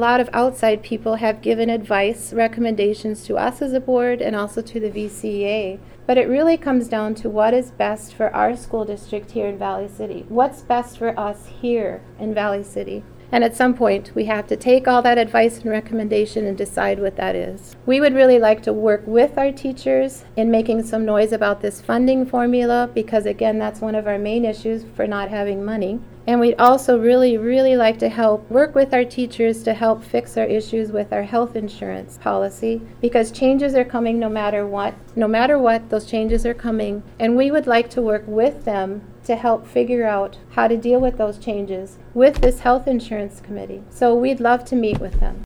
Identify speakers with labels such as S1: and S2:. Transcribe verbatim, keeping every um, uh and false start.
S1: A lot of outside people have given advice, recommendations to us as a board and also to the V C E A. But it really comes down to what is best for our school district here in Valley City. What's best for us here in Valley City? And at some point, we have to take all that advice and recommendation and decide what that is. We would really like to work with our teachers in making some noise about this funding formula because, again, that's one of our main issues for not having money. And we'd also really, really like to help work with our teachers to help fix our issues with our health insurance policy because changes are coming no matter what. No matter what, those changes are coming. And we would like to work with them to help figure out how to deal with those changes with this health insurance committee. So we'd love to meet with them.